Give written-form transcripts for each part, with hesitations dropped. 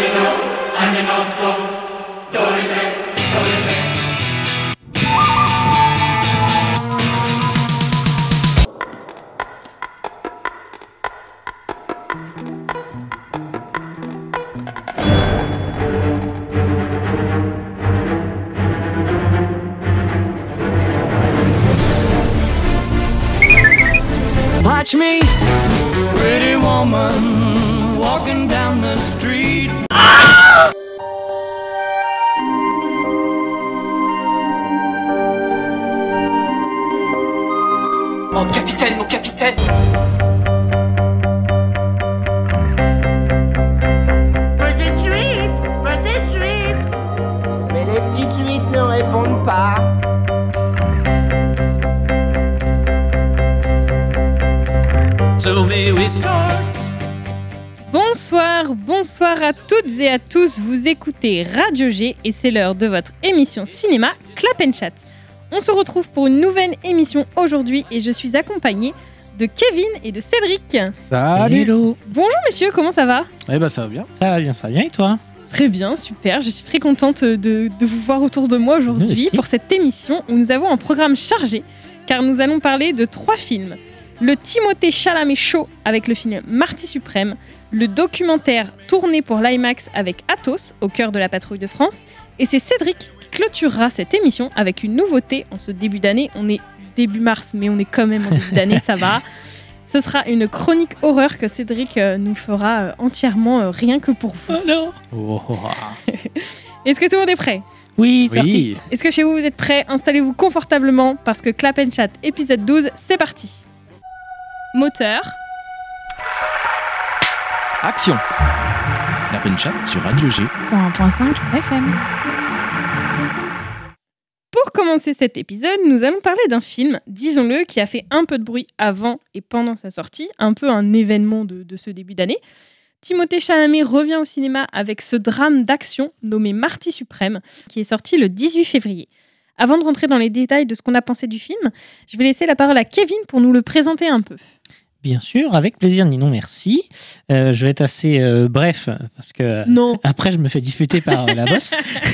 Watch me, pretty woman, walking down the street. Mon capitaine, mon capitaine. Petite suite. Mais les petites suites ne répondent pas. So may we start. Bonsoir à toutes et à tous, vous écoutez Radio G et c'est l'heure de votre émission cinéma Clap and Chat. On se retrouve pour une nouvelle émission aujourd'hui et je suis accompagnée de Kevin et de Cédric. Salut. Hello. Bonjour messieurs, comment ça va ? Eh ben ça va bien. Ça va bien et toi ? Très bien, super, je suis très contente de vous voir autour de moi Nous aujourd'hui aussi. pour cette émission où nous avons un programme chargé car nous allons parler de 3 films. Le Timothée Chalamet Show avec le film Marty Suprême, le documentaire tourné pour l'IMAX avec Athos au cœur de la patrouille de France, et c'est Cédric qui clôturera cette émission avec une nouveauté en ce début d'année. On est début mars, mais on est quand même en début d'année, ça va. Ce sera une chronique horreur que Cédric nous fera entièrement rien que pour vous. Oh non. Est-ce que tout le monde est prêt ? Oui, c'est parti. Est-ce que chez vous êtes prêts ? Installez-vous confortablement parce que Clap and Chat épisode 12, c'est parti. Moteur. Action. La Penchat sur Radio G. 101.5 FM. Pour commencer cet épisode, nous allons parler d'un film, disons-le, qui a fait un peu de bruit avant et pendant sa sortie, un peu un événement de ce début d'année. Timothée Chalamet revient au cinéma avec ce drame d'action nommé Marty Suprême, qui est sorti le 18 février. Avant de rentrer dans les détails de ce qu'on a pensé du film, je vais laisser la parole à Kevin pour nous le présenter un peu. Bien sûr, avec plaisir, Ninon, merci. Je vais être assez bref, parce que Non. après je me fais disputer par la bosse.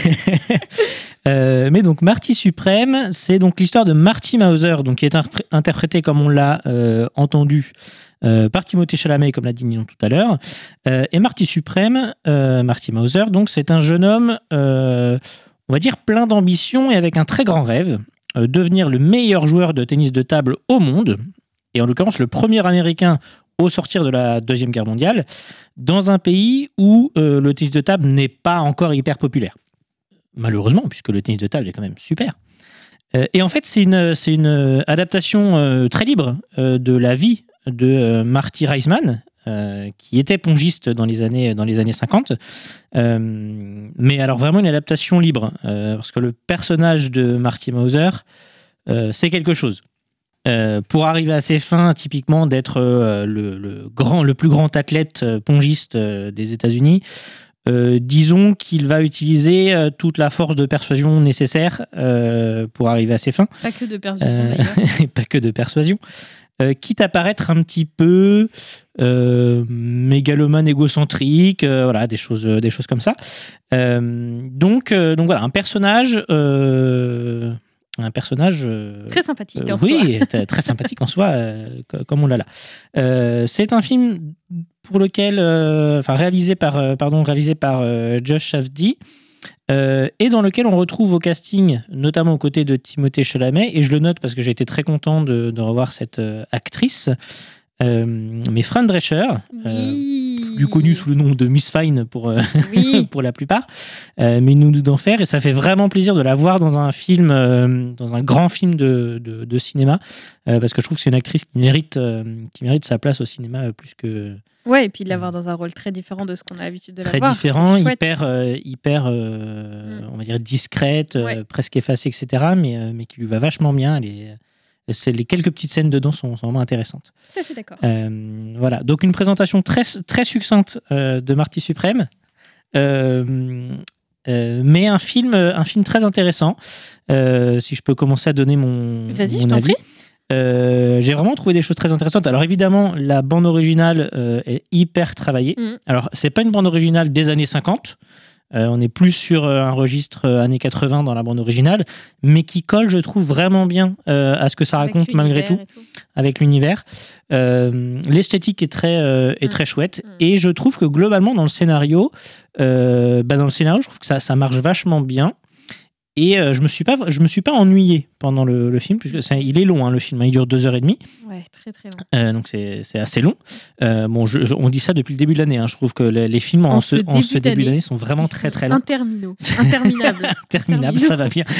Mais donc Marty Suprême, c'est donc l'histoire de Marty Mauser, donc, qui est interprété comme on l'a entendu par Timothée Chalamet, comme l'a dit Ninon tout à l'heure. Et Marty Suprême, Marty Mauser, donc c'est un jeune homme, on va dire plein d'ambition et avec un très grand rêve, devenir le meilleur joueur de tennis de table au monde, et en l'occurrence le premier Américain au sortir de la Deuxième Guerre mondiale, dans un pays où le tennis de table n'est pas encore hyper populaire. Malheureusement, puisque le tennis de table est quand même super. Et en fait, c'est une adaptation très libre de la vie de Marty Reisman, qui était pongiste dans les années 50. Mais alors vraiment une adaptation libre, parce que le personnage de Marty Mauser, c'est quelque chose. Pour arriver à ses fins, typiquement d'être le plus grand athlète pongiste des États-Unis, disons qu'il va utiliser toute la force de persuasion nécessaire pour arriver à ses fins. Pas que de persuasion d'ailleurs. Pas que de persuasion. Quitte à paraître un petit peu mégalomane, égocentrique, voilà, des choses comme ça. Donc voilà, un personnage Très sympathique en oui, soi. très sympathique en soi, comme on l'a là. C'est un film pour lequel, réalisé par Josh Safdie, et dans lequel on retrouve au casting, notamment aux côtés de Timothée Chalamet, et je le note parce que j'ai été très content de revoir cette actrice, mais Fran Drescher, plus connue sous le nom de Miss Fine pour la plupart, mais nous d'en faire, et ça fait vraiment plaisir de la voir dans un film, dans un grand film de cinéma, parce que je trouve que c'est une actrice qui mérite sa place au cinéma plus que... Ouais, et puis de l'avoir dans un rôle très différent de ce qu'on a l'habitude de la très voir. différent, C'est chouette. hyper on va dire discrète, presque effacée, etc., mais qui lui va vachement bien. Les quelques petites scènes dedans sont vraiment intéressantes. Tout à fait d'accord. Voilà, donc une présentation très, très succincte de Marty Suprême, mais un film très intéressant. Si je peux commencer à donner mon Vas-y, je mon t'en avis. prie. J'ai vraiment trouvé des choses très intéressantes. Alors évidemment, la bande originale est hyper travaillée. Alors, c'est pas une bande originale des années 50. On est plus sur un registre années 80 dans la bande originale, mais qui colle, je trouve, vraiment bien à ce que ça raconte malgré tout, avec l'univers. L'esthétique est très chouette, et je trouve que globalement, dans le scénario, je trouve que ça marche vachement bien. Et je me suis pas ennuyé pendant le film, puisque il est long, le film, il dure 2h30. Ouais, très très long. Donc c'est assez long. On dit ça depuis le début de l'année. Je trouve que les films en ce début d'année sont vraiment très très longs. Interminables. Interminables, ça va bien.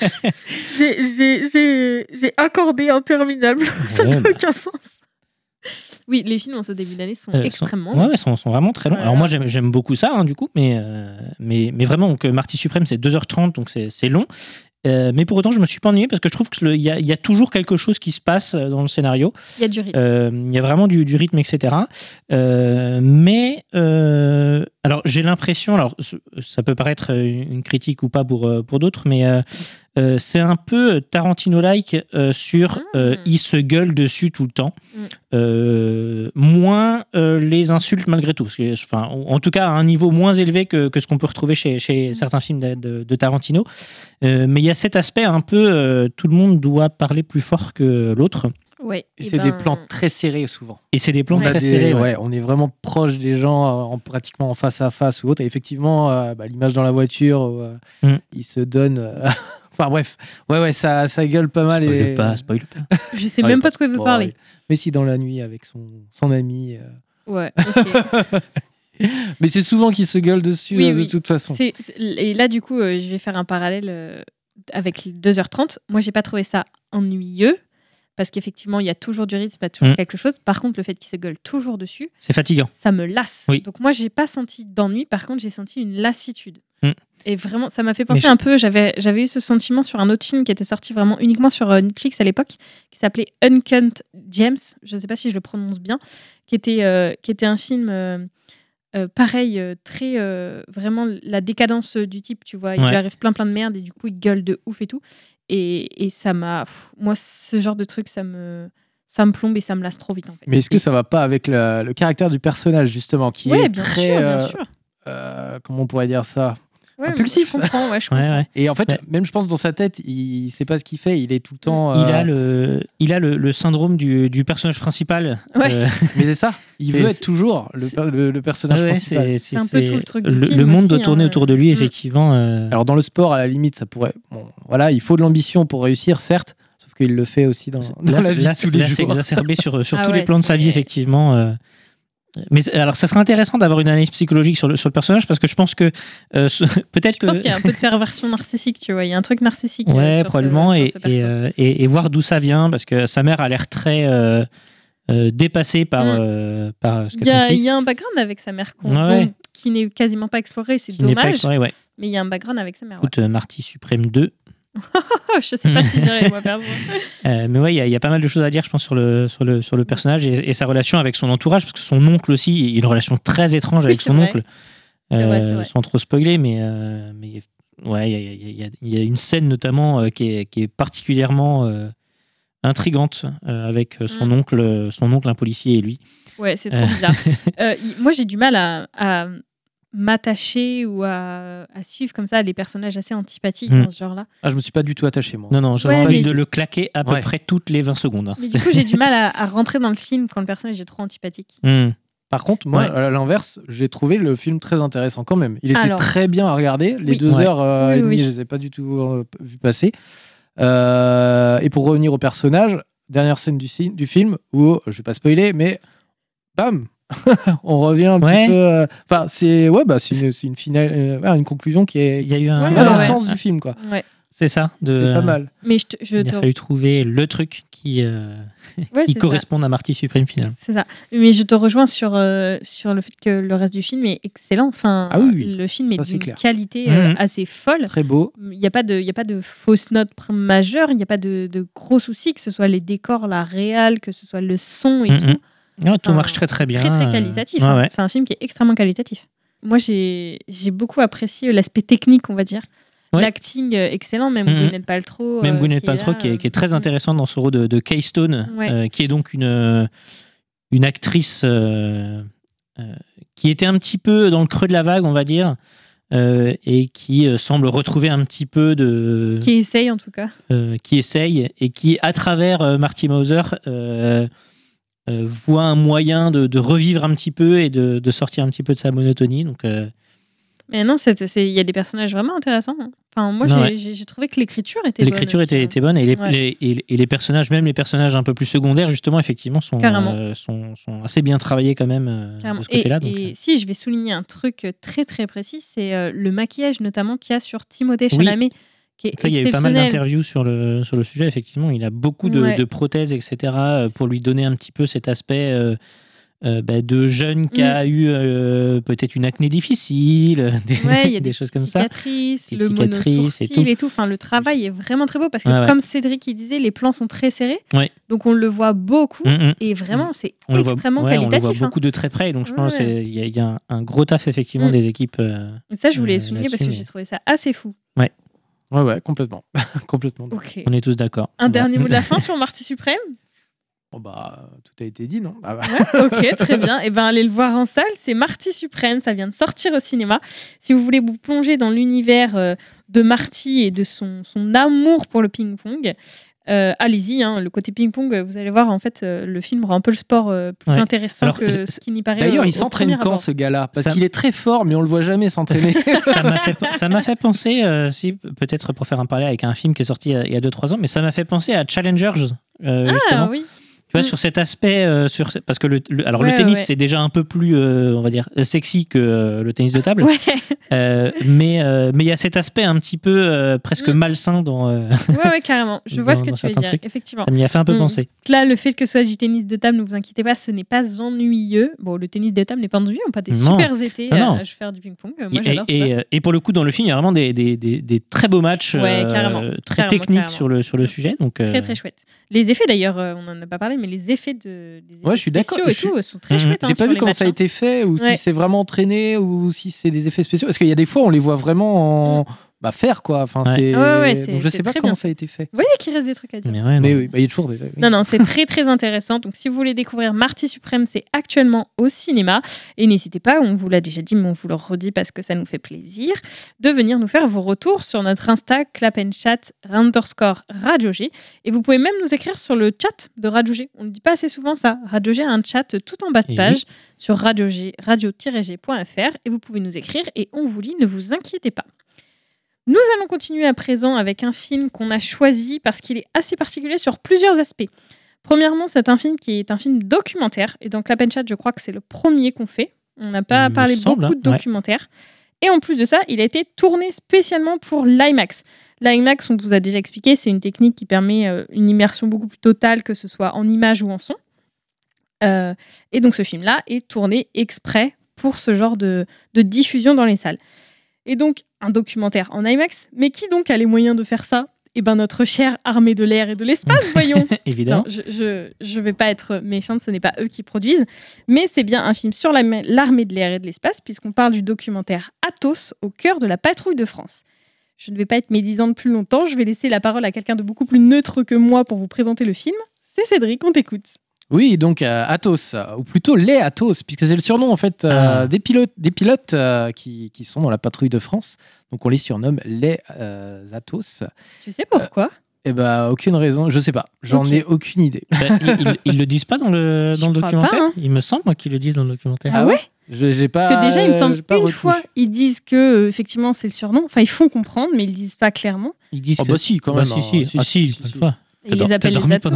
J'ai accordé interminable. Ça n'a aucun sens. Oui, les films en ce début d'année sont extrêmement longs. Ouais, sont vraiment très longs. Alors moi, j'aime beaucoup ça, du coup, mais vraiment, donc, Marty Suprême, c'est 2h30, donc c'est long. Mais pour autant, je me suis pas ennuyé parce que je trouve qu'il y a toujours quelque chose qui se passe dans le scénario. Il y a du rythme. Il y a vraiment du rythme, etc. Alors, j'ai l'impression, alors ça peut paraître une critique ou pas pour d'autres, mais c'est un peu Tarantino-like sur il se gueule dessus tout le temps. Moins les insultes malgré tout. Parce que, en tout cas, à un niveau moins élevé que ce qu'on peut retrouver chez certains films de Tarantino. Mais il y a cet aspect un peu tout le monde doit parler plus fort que l'autre. Ouais, et c'est des plans très serrés souvent. Et c'est des plans très serrés. Ouais, on est vraiment proche des gens, pratiquement en face à face ou autre. Et effectivement, l'image dans la voiture, où, il se donne. Enfin bref, ça gueule pas mal. Spoil pas. Je sais même pas de quoi il veut parler. Ouais. Mais si, dans la nuit avec son ami. Ouais, ok. Mais c'est souvent qu'il se gueule dessus, de toute façon. Et là, du coup, je vais faire un parallèle avec 2h30. Moi, j'ai pas trouvé ça ennuyeux. Parce qu'effectivement, il y a toujours du rythme, il y a toujours quelque chose. Par contre, le fait qu'il se gueule toujours dessus, c'est fatigant. Ça me lasse. Oui. Donc moi, j'ai pas senti d'ennui. Par contre, j'ai senti une lassitude. Et vraiment, ça m'a fait penser un peu. J'avais eu ce sentiment sur un autre film qui était sorti vraiment uniquement sur Netflix à l'époque, qui s'appelait Uncut Gems. Je ne sais pas si je le prononce bien, qui était un film pareil, très vraiment la décadence du type. Tu vois, il lui arrive plein de merde et du coup, il gueule de ouf et tout. Et ça m'a... Moi, ce genre de truc, ça me plombe et ça me lasse trop vite, en fait. Mais est-ce que ça va pas avec le caractère du personnage, justement, qui est bien très... sûr, bien sûr. Comment on pourrait dire ça ? Impulsif. Je comprends. Ouais. Et en fait, même je pense dans sa tête, il sait pas ce qu'il fait. Il est tout le temps. Il a le syndrome du personnage principal. Ouais. Mais c'est ça. Il veut être toujours le personnage principal. C'est un peu tout le truc. Le monde doit tourner autour de lui, effectivement. Alors dans le sport, à la limite, ça pourrait. Bon, voilà, il faut de l'ambition pour réussir, certes. Sauf qu'il le fait aussi dans la vie de tous les jours. C'est exacerbé sur tous les plans de sa vie, effectivement. Mais alors, ça serait intéressant d'avoir une analyse psychologique sur le personnage parce que je pense que peut-être que. Je pense qu'il y a un peu de perversion narcissique, tu vois. Il y a un truc narcissique. Ouais, sur probablement. sur ce perso. Et voir d'où ça vient parce que sa mère a l'air très dépassée par ce qu'a son fils. Il y a un background avec sa mère qui n'est quasiment pas exploré. C'est dommage. Mais il y a un background avec sa mère. Écoute, Marty Suprême 2. Je sais pas si j'irai moi perso. Mais ouais, il y a pas mal de choses à dire, je pense, sur le personnage et sa relation avec son entourage, parce que son oncle aussi, il y a une relation très étrange avec son oncle. C'est vrai. Sans trop spoiler, mais ouais, il y a une scène notamment qui est particulièrement intrigante avec son oncle, un policier et lui. Ouais, c'est trop bizarre. Moi, j'ai du mal à m'attacher ou à suivre comme ça les personnages assez antipathiques dans ce genre-là. Ah, je me suis pas du tout attaché, moi. Non, j'ai envie de le claquer à peu près toutes les 20 secondes. Mais du coup, j'ai du mal à rentrer dans le film quand le personnage est trop antipathique. Par contre, moi, à l'inverse, j'ai trouvé le film très intéressant quand même. Il était très bien à regarder. Les 2h30, je les ai pas du tout vu passer. Et pour revenir au personnage, dernière scène du film où, je vais pas spoiler, mais bam, on revient un petit peu. Enfin, c'est une finale, une conclusion qui est. Il y a eu dans le sens du film, quoi. Ouais. C'est ça. C'est pas mal. Mais il a fallu trouver le truc qui corresponde à Marty Suprême final. C'est ça. Mais je te rejoins sur le fait que le reste du film est excellent. Enfin, le film est d'une qualité assez folle. Très beau. Il n'y a pas de fausses notes majeures. Il n'y a pas de gros soucis, que ce soit les décors, la réal, que ce soit le son et tout. Non, tout marche très très bien. Très très qualitatif. C'est un film qui est extrêmement qualitatif. Moi, j'ai beaucoup apprécié l'aspect technique, on va dire. L'acting excellent, même Gwyneth Paltrow. Même Gwyneth Paltrow qui est très intéressante dans ce rôle de Kay Stone, qui est donc une actrice qui était un petit peu dans le creux de la vague, on va dire, et qui semble retrouver un petit peu de... Qui essaye en tout cas. Qui essaye et qui, à travers Marty Mauser, voit un moyen de revivre un petit peu et de sortir un petit peu de sa monotonie. Donc, mais non, il y a des personnages vraiment intéressants. Enfin, moi, j'ai trouvé que l'écriture était bonne. L'écriture était bonne et les personnages, même les personnages un peu plus secondaires, justement, effectivement, sont assez bien travaillés quand même de ce côté-là. Et si je vais souligner un truc très très précis, c'est le maquillage notamment qu'il y a sur Timothée Chalamet. Qui est il y a eu pas mal d'interviews sur le sujet, effectivement. Il a beaucoup de prothèses, etc., pour lui donner un petit peu cet aspect de jeune qui a eu peut-être une acné difficile, des choses comme ça. Le monosourcil et tout. Enfin, le travail est vraiment très beau parce que, comme Cédric il disait, les plans sont très serrés. Donc, on le voit beaucoup et vraiment, c'est extrêmement qualitatif. On le voit beaucoup de très près. Donc, je pense qu'il y a un gros taf, effectivement, des équipes. Et ça, je voulais souligner parce que j'ai trouvé ça assez fou. Ouais, complètement. Okay. On est tous d'accord. Un dernier mot de la fin sur Marty Suprême. Tout a été dit, non? Ok, très bien. Et allez le voir en salle. C'est Marty Suprême. Ça vient de sortir au cinéma. Si vous voulez vous plonger dans l'univers de Marty et de son amour pour le ping-pong, allez-y. Le côté ping-pong, vous allez voir, en fait, le film rend un peu le sport plus intéressant que ce qui n'y paraît. D'ailleurs, il s'entraîne quand, ce gars-là? Parce qu'il est très fort, mais on le voit jamais s'entraîner. Ça m'a fait penser, peut-être pour faire un parallèle avec un film qui est sorti il y a 2-3 ans, mais ça m'a fait penser à Challengers. Justement. Oui. Tu vois, sur cet aspect, parce que le tennis, c'est déjà un peu plus, on va dire, sexy que le tennis de table. Mais il y a cet aspect un petit peu presque malsain dans. Ouais, carrément. Je vois ce que tu veux dire, effectivement. Ça m'y a fait un peu penser. Là, le fait que ce soit du tennis de table, ne vous inquiétez pas, ce n'est pas ennuyeux. Bon, le tennis de table n'est pas ennuyeux, on pas des super étés à faire du ping-pong. Moi, j'adore ça. Et pour le coup, dans le film, il y a vraiment des très beaux matchs, très techniques sur le sujet. Donc, très, très chouette. Les effets, d'ailleurs, on n'en a pas parlé, mais les effets je suis d'accord. Et tout sont très chouettes. J'ai pas vu comment ça a été fait, ou si c'est vraiment entraîné, ou si c'est des effets spéciaux. Parce qu'il y a des fois, on les voit vraiment faire, quoi. Enfin, donc je sais pas comment ça a été fait. Vous voyez qu'il reste des trucs à dire. Mais oui, il y a toujours des. Non, c'est très très intéressant. Donc si vous voulez découvrir Marty Suprême, c'est actuellement au cinéma. Et n'hésitez pas, on vous l'a déjà dit, mais on vous le redit parce que ça nous fait plaisir, de venir nous faire vos retours sur notre Insta @clapandchat_Radio G. Et vous pouvez même nous écrire sur le chat de Radio G. On ne dit pas assez souvent ça. Radio G a un chat tout en bas de page sur radio-g.fr et vous pouvez nous écrire et on vous lit, ne vous inquiétez pas. Nous allons continuer à présent avec un film qu'on a choisi parce qu'il est assez particulier sur plusieurs aspects. Premièrement, c'est un film qui est un film documentaire. Et dans Clap & Chat, je crois que c'est le premier qu'on fait. On n'a pas parlé beaucoup de documentaires. Et en plus de ça, il a été tourné spécialement pour l'IMAX. L'IMAX, on vous a déjà expliqué, c'est une technique qui permet une immersion beaucoup plus totale, que ce soit en image ou en son. Et donc ce film-là est tourné exprès pour ce genre de diffusion dans les salles. Et donc, un documentaire en IMAX. Mais qui donc a les moyens de faire ça? Notre chère armée de l'air et de l'espace, voyons. Évidemment. Non, je vais pas être méchante, ce n'est pas eux qui produisent. Mais c'est bien un film sur l'armée de l'air et de l'espace, puisqu'on parle du documentaire Athos, au cœur de la patrouille de France. Je ne vais pas être médisante plus longtemps, je vais laisser la parole à quelqu'un de beaucoup plus neutre que moi pour vous présenter le film. C'est Cédric, on t'écoute. Oui, donc Athos, ou plutôt les Athos, puisque c'est le surnom en fait des pilotes qui sont dans la patrouille de France. Donc on les surnomme les Athos. Tu sais pourquoi? Aucune raison, je sais pas. J'en ai aucune idée. Ils le disent pas dans le documentaire. Pas, hein. Il me semble qu'ils le disent dans le documentaire. Ah ouais? J'ai pas. Parce que déjà, il me semble une fois, ils disent que effectivement c'est le surnom. Enfin, ils font comprendre, mais ils le disent pas clairement. Ils disent que si, quand même. Si. Ils les appellent les Athos.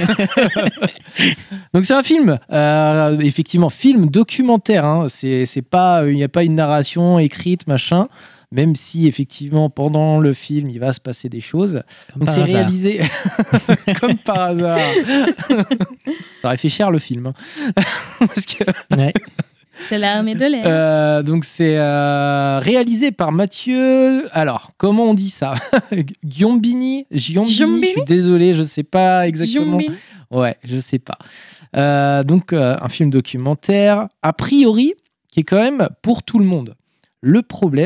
Donc c'est un film, effectivement, film documentaire. Hein. C'est pas, il n'y a pas une narration écrite, machin. Même si effectivement pendant le film il va se passer des choses. Donc c'est réalisé comme par hasard. Ça aurait fait cher le film. Hein. Parce que. Ouais. C'est l'armée de l'air. Donc c'est réalisé par Mathieu. Alors comment on dit ça? Giombini. Je suis désolé, je sais pas exactement. Giombini. Ouais, je sais pas. Donc un film documentaire a priori qui est quand même pour tout le monde. Le problème,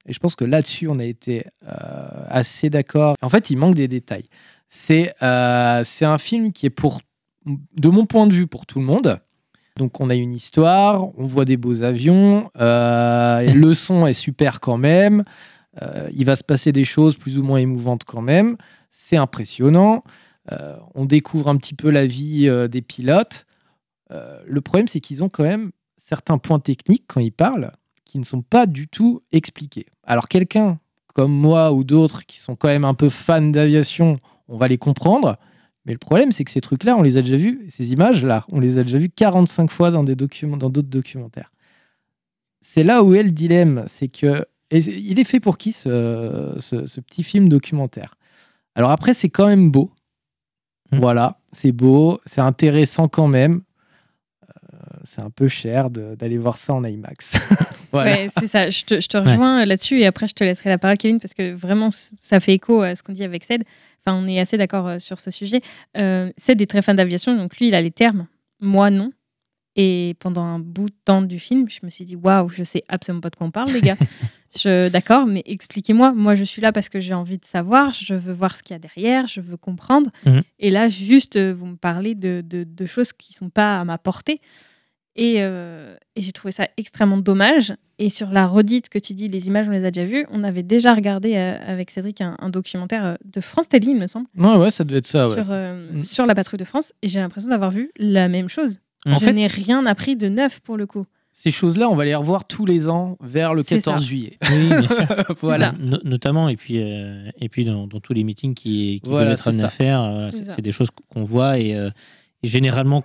Et je pense que là-dessus, on a été assez d'accord. En fait, il manque des détails. C'est un film qui est, de mon point de vue, pour tout le monde. Donc, on a une histoire, on voit des beaux avions, le son est super quand même, il va se passer des choses plus ou moins émouvantes quand même, c'est impressionnant, on découvre un petit peu la vie des pilotes. Le problème, c'est qu'ils ont quand même certains points techniques quand ils parlent qui ne sont pas du tout expliqués. Alors, quelqu'un comme moi ou d'autres qui sont quand même un peu fans d'aviation, on va les comprendre. Mais le problème, c'est que ces trucs-là, on les a déjà vus, ces images-là, on les a déjà vues 45 fois dans d'autres documentaires. C'est là où est le dilemme. C'est que, il est fait pour qui, ce petit film documentaire? Alors après, c'est quand même beau. Voilà, c'est beau, c'est intéressant quand même. C'est un peu cher d'aller voir ça en IMAX. Voilà. Ouais, c'est ça. Je te rejoins là-dessus et après, je te laisserai la parole, Kevin, parce que vraiment, ça fait écho à ce qu'on dit avec Ced. Enfin, on est assez d'accord sur ce sujet. Ced est très fan d'aviation, donc lui, il a les termes. Moi, non. Et pendant un bout de temps du film, je me suis dit, waouh, je sais absolument pas de quoi on parle, les gars. D'accord, mais expliquez-moi. Moi, je suis là parce que j'ai envie de savoir. Je veux voir ce qu'il y a derrière. Je veux comprendre. Et là, juste, vous me parlez de choses qui sont pas à ma portée. Et j'ai trouvé ça extrêmement dommage. Et sur la redite que tu dis, les images, on les a déjà vues. On avait déjà regardé avec Cédric un documentaire de France Télé, il me semble. Ouais, ça devait être ça. Sur la patrouille de France. Et j'ai l'impression d'avoir vu la même chose. Je n'ai rien appris de neuf pour le coup. Ces choses-là, on va les revoir tous les ans vers le 14 juillet. Oui, bien sûr. Voilà. Notamment, et puis dans tous les meetings qui doivent être amenés à faire, c'est des choses qu'on voit et généralement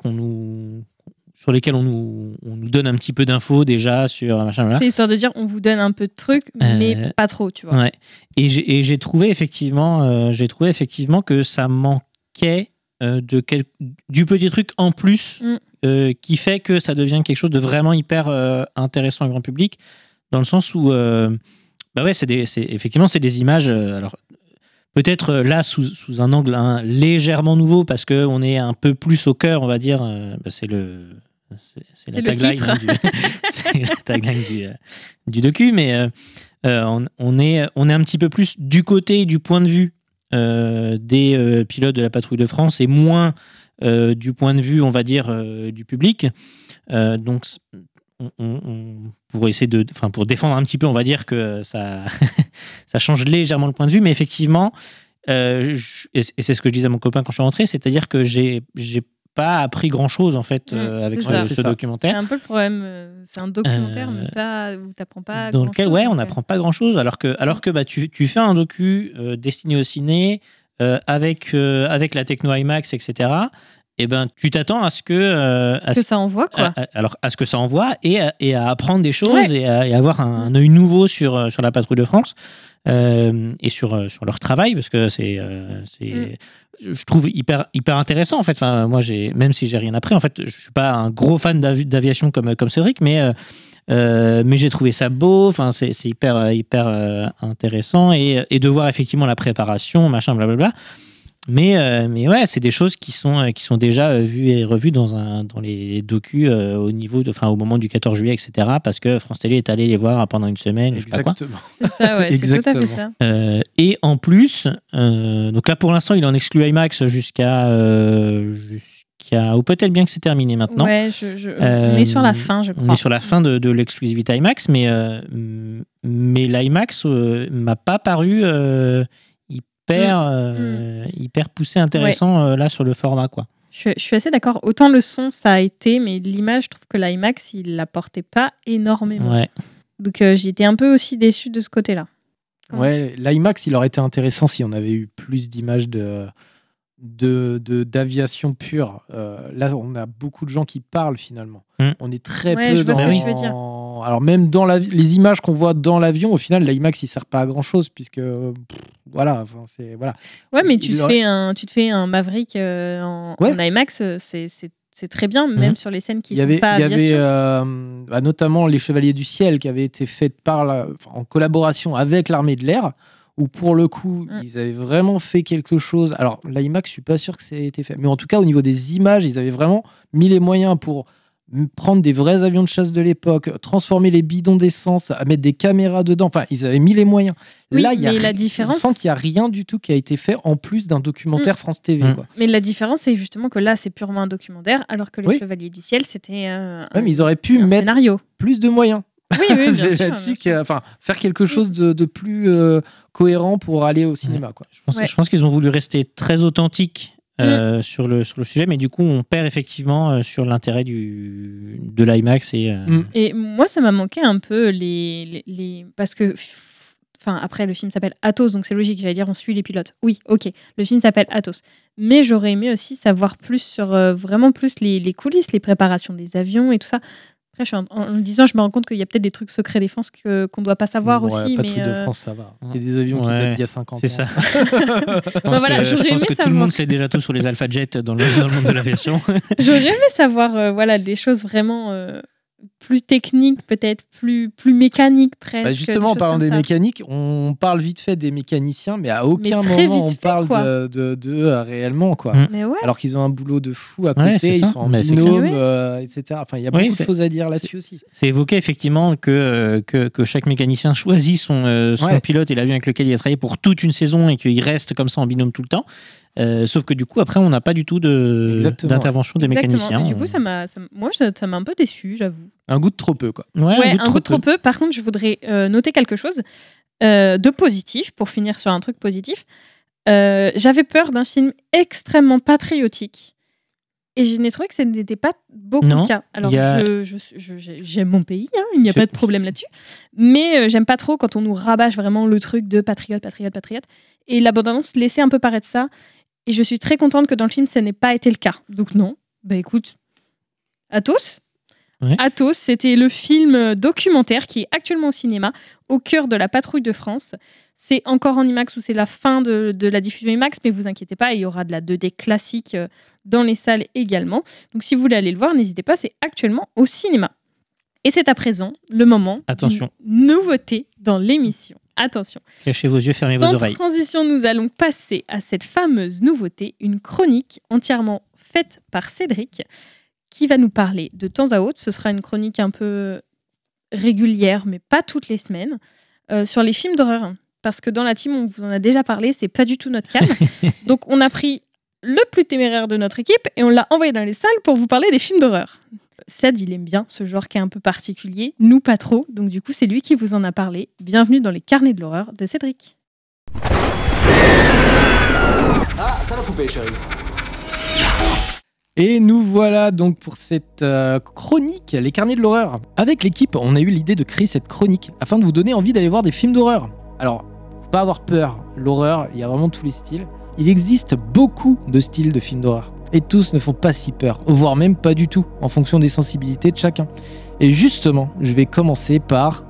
sur lesquelles on nous donne un petit peu d'infos déjà sur machin. Voilà. C'est histoire de dire on vous donne un peu de trucs, mais pas trop, tu vois. Ouais. Et j'ai trouvé effectivement que ça manquait du petit truc en plus qui fait que ça devient quelque chose de vraiment hyper intéressant au grand public, dans le sens où effectivement c'est des images alors peut-être là sous un angle légèrement nouveau parce que on est un peu plus au cœur, on va dire. C'est la tagline du docu, mais on est un petit peu plus du côté du point de vue des pilotes de la patrouille de France et moins du point de vue, on va dire, du public. Donc, pour essayer pour défendre un petit peu, on va dire que ça change légèrement le point de vue, mais effectivement, et c'est ce que je disais à mon copain quand je suis rentré, c'est-à-dire que j'ai pas appris grand-chose en fait avec ce documentaire. C'est un peu le problème. C'est un documentaire, mais où t'apprends pas. Dans lequel, on n'apprend pas grand-chose, alors que tu fais un docu destiné au ciné avec la techno IMAX, etc. Et ben tu t'attends à ce que ça envoie quoi. À ce que ça envoie et à apprendre des choses et à avoir un œil nouveau sur la patrouille de France et sur leur travail, parce que je trouve hyper intéressant en fait. Enfin, moi même si j'ai rien appris en fait, je suis pas un gros fan d'aviation comme Cédric, mais j'ai trouvé ça beau. Enfin, c'est hyper intéressant et de voir effectivement la préparation, machin, blablabla. Mais ouais, c'est des choses qui sont déjà vues et revues dans les docus au moment du 14 juillet, etc. Parce que France Télé est allé les voir pendant une semaine. Exactement. Je sais pas quoi. C'est ça, ouais, c'est tout à fait ça. Et en plus, donc là pour l'instant, il en exclut IMAX jusqu'à ou peut-être bien que c'est terminé maintenant. Ouais, on est sur la fin, je crois. On est sur la fin de l'exclusivité IMAX, mais l'IMAX m'a pas paru hyper poussé, intéressant là sur le format, quoi. Je suis assez d'accord. Autant le son, ça a été, mais l'image, je trouve que l'IMAX, il l'apportait pas énormément. Ouais. Donc j'ai été un peu aussi déçue de ce côté-là. Ouais, l'IMAX, il aurait été intéressant si on avait eu plus d'images d'aviation pure. Là, on a beaucoup de gens qui parlent finalement. On est très peu je vois ce que tu veux dire. Alors même dans les images qu'on voit dans l'avion, au final, l'IMAX il sert pas à grand chose puisque voilà. Ouais, mais tu te fais un Maverick en IMAX, c'est très bien, même sur les scènes qui sont pas aviation. Il y avait notamment Les Chevaliers du Ciel qui avaient été faites en collaboration avec l'armée de l'air, où pour le coup, ils avaient vraiment fait quelque chose. Alors, l'IMAX, je suis pas sûr que ça ait été fait. Mais en tout cas, au niveau des images, ils avaient vraiment mis les moyens pour prendre des vrais avions de chasse de l'époque, transformer les bidons d'essence, à mettre des caméras dedans. Enfin, ils avaient mis les moyens. Oui, là, la différence... on sent qu'il n'y a rien du tout qui a été fait en plus d'un documentaire France TV. Quoi. Mais la différence, c'est justement que là, c'est purement un documentaire, alors que Les Chevaliers du Ciel, c'était mais ils auraient pu mettre scénario. Plus de moyens. Oui, bien sûr. Là-dessus faire quelque chose de plus cohérent pour aller au cinéma. Quoi. Je pense qu'ils ont voulu rester très authentiques sur le sujet, mais du coup, on perd effectivement sur l'intérêt de l'IMAX. Et moi, ça m'a manqué un peu parce que... après, le film s'appelle Athos, donc c'est logique, j'allais dire on suit les pilotes. Oui, ok, le film s'appelle Athos. Mais j'aurais aimé aussi savoir plus sur vraiment plus les coulisses, les préparations des avions et tout ça. Après, en le disant, je me rends compte qu'il y a peut-être des trucs secrets défense qu'on ne doit pas savoir aussi. Pas mais trucs de France, ça va. C'est des avions qui datent d'il y a 50 ans. C'est ça. Je pense que tout le monde sait déjà tout sur les Alpha Jet dans le monde de l'aviation. J'aurais aimé savoir des choses vraiment... plus technique, peut-être plus mécanique presque. Justement, en parlant des mécaniques, on parle vite fait des mécaniciens, mais à aucun moment on parle de réellement. Quoi. Mais ouais. Alors qu'ils ont un boulot de fou à côté, ils sont en binôme, etc. Enfin, il y a beaucoup de choses à dire là-dessus aussi. C'est évoqué effectivement que chaque mécanicien choisit son pilote et l'avion avec lequel il a travaillé pour toute une saison et qu'il reste comme ça en binôme tout le temps. Sauf que du coup, après, on n'a pas du tout d'intervention des mécaniciens. Et du coup, ça m'a un peu déçu, j'avoue. Un goût de trop peu, quoi. Un goût de trop peu. Par contre, je voudrais noter quelque chose de positif, pour finir sur un truc positif. J'avais peur d'un film extrêmement patriotique. Et je n'ai trouvé que ce n'était pas beaucoup le cas. Alors, j'aime mon pays, il n'y a pas de problème là-dessus. Mais j'aime pas trop quand on nous rabâche vraiment le truc de patriote. Et la bande-annonce laissait un peu paraître ça. Et je suis très contente que dans le film, ça n'ait pas été le cas. Donc non, écoute, Athos. Ouais. Athos, c'était le film documentaire qui est actuellement au cinéma, au cœur de la patrouille de France. C'est encore en IMAX ou c'est la fin de la diffusion IMAX, mais vous inquiétez pas, il y aura de la 2D classique dans les salles également. Donc si vous voulez aller le voir, n'hésitez pas, c'est actuellement au cinéma. Et c'est à présent le moment d'une nouveauté dans l'émission. Attention. Cachez vos yeux, fermez vos oreilles. Sans transition, nous allons passer à cette fameuse nouveauté, une chronique entièrement faite par Cédric, qui va nous parler de temps à autre. Ce sera une chronique un peu régulière, mais pas toutes les semaines, sur les films d'horreur. Parce que dans la team, on vous en a déjà parlé, c'est pas du tout notre cas. Donc on a pris le plus téméraire de notre équipe et on l'a envoyé dans les salles pour vous parler des films d'horreur. Ced, il aime bien ce genre qui est un peu particulier, nous pas trop, donc du coup c'est lui qui vous en a parlé. Bienvenue dans les carnets de l'horreur de Cédric. Ah, ça va couper, chérie. Et nous voilà donc pour cette chronique, les carnets de l'horreur. Avec l'équipe, on a eu l'idée de créer cette chronique afin de vous donner envie d'aller voir des films d'horreur. Alors, faut pas avoir peur, l'horreur, il y a vraiment tous les styles. Il existe beaucoup de styles de films d'horreur. Et tous ne font pas si peur, voire même pas du tout, en fonction des sensibilités de chacun. Et justement, je vais commencer par...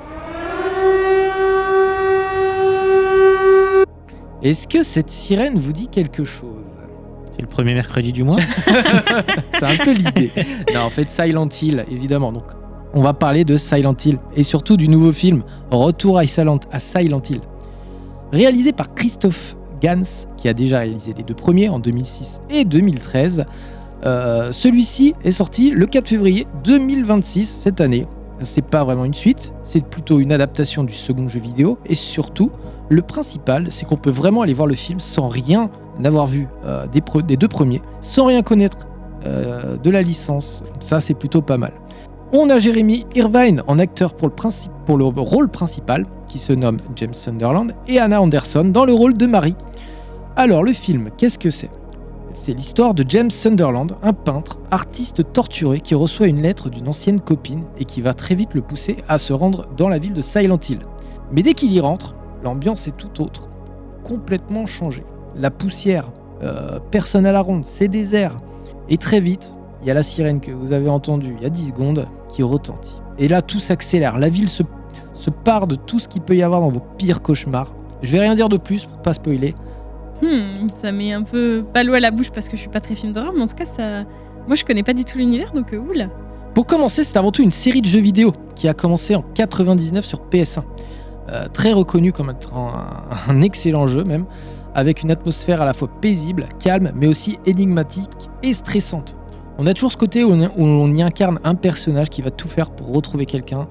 Est-ce que cette sirène vous dit quelque chose ? C'est le premier mercredi du mois. C'est un peu l'idée. Non, en fait, Silent Hill, évidemment. Donc, on va parler de Silent Hill, et surtout du nouveau film Retour à Silent Hill. Réalisé par Christophe Gans, qui a déjà réalisé les deux premiers en 2006 et 2013. Celui-ci est sorti le 4 février 2026, cette année. C'est pas vraiment une suite, c'est plutôt une adaptation du second jeu vidéo. Et surtout, le principal, c'est qu'on peut vraiment aller voir le film sans rien avoir vu des deux premiers, sans rien connaître de la licence. Ça, c'est plutôt pas mal. On a Jeremy Irvine en acteur pour le rôle principal, qui se nomme James Sunderland, et Anna Anderson dans le rôle de Marie. Alors, le film, qu'est-ce que c'est ? C'est l'histoire de James Sunderland, un peintre, artiste torturé qui reçoit une lettre d'une ancienne copine et qui va très vite le pousser à se rendre dans la ville de Silent Hill. Mais dès qu'il y rentre, l'ambiance est tout autre, complètement changée. La poussière, personne à la ronde, c'est désert. Et très vite, il y a la sirène que vous avez entendue il y a 10 secondes qui retentit. Et là, tout s'accélère. La ville se pare de tout ce qu'il peut y avoir dans vos pires cauchemars. Je vais rien dire de plus pour pas spoiler. Ça met un peu pas l'eau à la bouche parce que je suis pas très film d'horreur, mais en tout cas, moi je connais pas du tout l'univers, donc oula. Pour commencer, c'est avant tout une série de jeux vidéo qui a commencé en 99 sur PS1. Très reconnu comme un excellent jeu même, avec une atmosphère à la fois paisible, calme, mais aussi énigmatique et stressante. On a toujours ce côté où on y incarne un personnage qui va tout faire pour retrouver quelqu'un,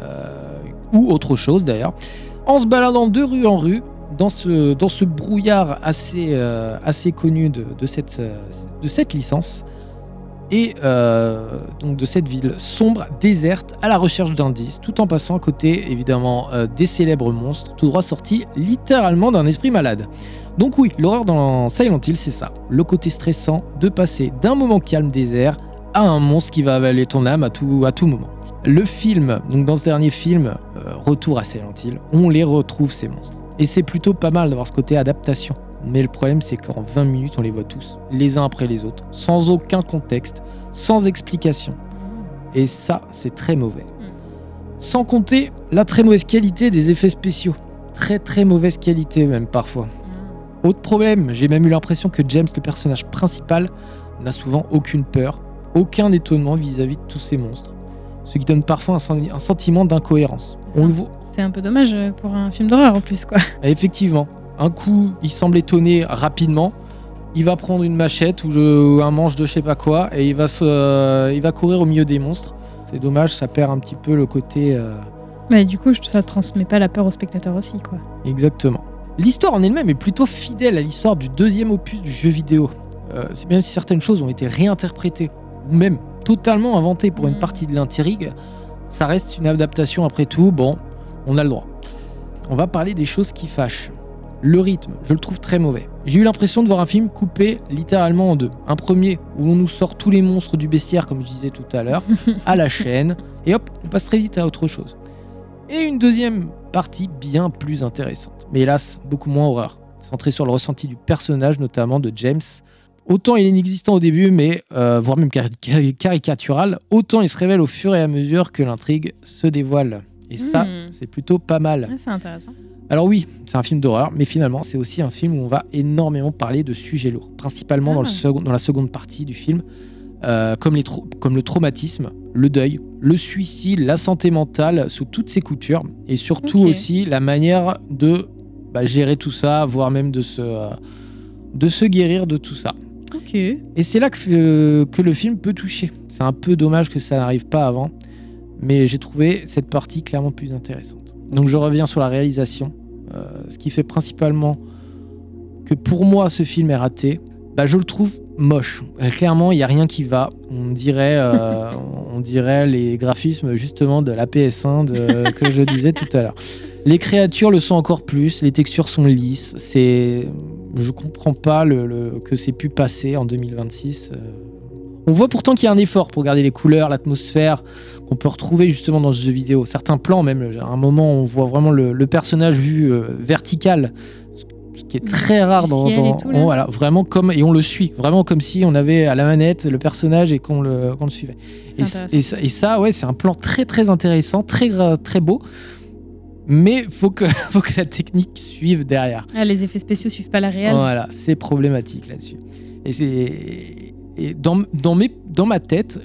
ou autre chose d'ailleurs, en se baladant de rue en rue, dans ce brouillard assez connu de cette licence, et donc de cette ville sombre, déserte, à la recherche d'indices, tout en passant à côté, évidemment, des célèbres monstres, tout droit sortis littéralement d'un esprit malade. Donc oui, l'horreur dans Silent Hill, c'est ça. Le côté stressant de passer d'un moment calme désert à un monstre qui va avaler ton âme à tout moment. Le film, donc dans ce dernier film, Retour à Silent Hill, on les retrouve ces monstres. Et c'est plutôt pas mal d'avoir ce côté adaptation. Mais le problème, c'est qu'en 20 minutes, on les voit tous, les uns après les autres, sans aucun contexte, sans explication. Et ça, c'est très mauvais. Sans compter la très mauvaise qualité des effets spéciaux. Très très mauvaise qualité même parfois. Autre problème, j'ai même eu l'impression que James, le personnage principal, n'a souvent aucune peur, aucun étonnement vis-à-vis de tous ces monstres. Ce qui donne parfois un sentiment d'incohérence. On le voit. C'est un peu dommage pour un film d'horreur en plus, quoi. Effectivement. Un coup, il semble étonner rapidement. Il va prendre une machette ou un manche de je sais pas quoi et il va courir au milieu des monstres. C'est dommage, ça perd un petit peu le côté... Mais du coup, ça transmet pas la peur au spectateur aussi, quoi. Exactement. L'histoire en elle-même est plutôt fidèle à l'histoire du deuxième opus du jeu vidéo. Même si certaines choses ont été réinterprétées ou même totalement inventées pour une partie de l'intrigue, ça reste une adaptation après tout. Bon, on a le droit. On va parler des choses qui fâchent. Le rythme, je le trouve très mauvais. J'ai eu l'impression de voir un film coupé littéralement en deux. Un premier où l'on nous sort tous les monstres du bestiaire, comme je disais tout à l'heure, à la chaîne, et hop, on passe très vite à autre chose. Et une deuxième partie bien plus intéressante, mais hélas, beaucoup moins horreur, centrée sur le ressenti du personnage, notamment de James. Autant il est inexistant au début, mais voire même caricatural, autant il se révèle au fur et à mesure que l'intrigue se dévoile. Et ça, c'est plutôt pas mal. Ouais, c'est intéressant. Alors oui, c'est un film d'horreur, mais finalement, c'est aussi un film où on va énormément parler de sujets lourds, principalement dans la seconde partie du film, comme le traumatisme, le deuil, le suicide, la santé mentale sous toutes ses coutures, et surtout aussi la manière de gérer tout ça, voire même de se guérir de tout ça. Ok. Et c'est là que le film peut toucher. C'est un peu dommage que ça n'arrive pas avant, mais j'ai trouvé cette partie clairement plus intéressante. Donc je reviens sur la réalisation. Ce qui fait principalement que pour moi ce film est raté, je le trouve moche. Clairement, il n'y a rien qui va. On dirait les graphismes justement de la PS1 que je disais tout à l'heure. Les créatures le sont encore plus, les textures sont lisses. Je comprends pas que c'est pu passer en 2026. On voit pourtant qu'il y a un effort pour garder les couleurs, l'atmosphère qu'on peut retrouver justement dans ce jeu vidéo. Certains plans, même à un moment, on voit vraiment le personnage vu vertical, ce qui est très rare voilà, vraiment comme, et on le suit vraiment comme si on avait à la manette le personnage et qu'on le suivait. Et ça, ouais, c'est un plan très très intéressant, très très beau. Mais faut que la technique suive derrière. Ah, les effets spéciaux suivent pas la réelle. Voilà, c'est problématique là-dessus. Et dans ma tête,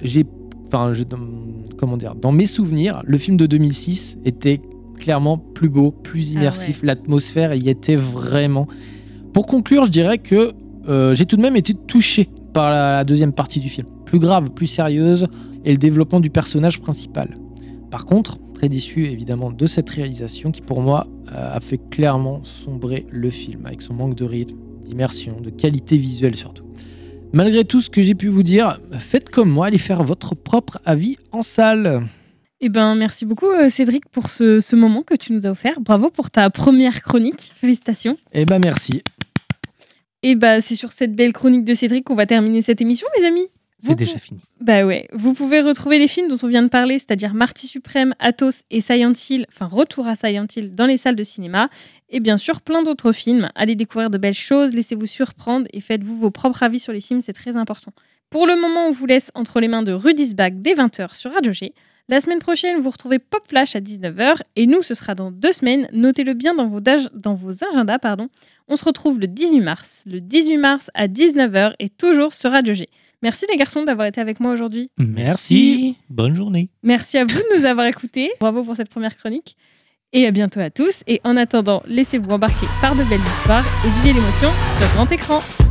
dans mes souvenirs, le film de 2006 était clairement plus beau, plus immersif. L'atmosphère y était vraiment. Pour conclure, je dirais que j'ai tout de même été touché par la deuxième partie du film. Plus grave, plus sérieuse, et le développement du personnage principal. Par contre, très déçu évidemment de cette réalisation qui pour moi a fait clairement sombrer le film avec son manque de rythme, d'immersion, de qualité visuelle surtout. Malgré tout ce que j'ai pu vous dire, faites comme moi, allez faire votre propre avis en salle. Eh ben, merci beaucoup Cédric pour ce moment que tu nous as offert. Bravo pour ta première chronique, félicitations. Eh ben merci. Et c'est sur cette belle chronique de Cédric qu'on va terminer cette émission, les amis. C'est déjà fini. Ouais. Vous pouvez retrouver les films dont on vient de parler, c'est-à-dire Marty Suprême, Athos et Silent Hill, Retour à Silent Hill dans les salles de cinéma. Et bien sûr, plein d'autres films. Allez découvrir de belles choses, laissez-vous surprendre et faites-vous vos propres avis sur les films, c'est très important. Pour le moment, on vous laisse entre les mains de Rudisbach dès 20h sur Radio G. La semaine prochaine, vous retrouvez Pop Flash à 19h et nous, ce sera dans 2 semaines. Notez-le bien dans vos agendas. On se retrouve le 18 mars. Le 18 mars à 19h et toujours sur Radio G. Merci les garçons d'avoir été avec moi aujourd'hui. Merci. Bonne journée. Merci à vous de nous avoir écoutés. Bravo pour cette première chronique. Et à bientôt à tous. Et en attendant, laissez-vous embarquer par de belles histoires et vivez l'émotion sur grand écran.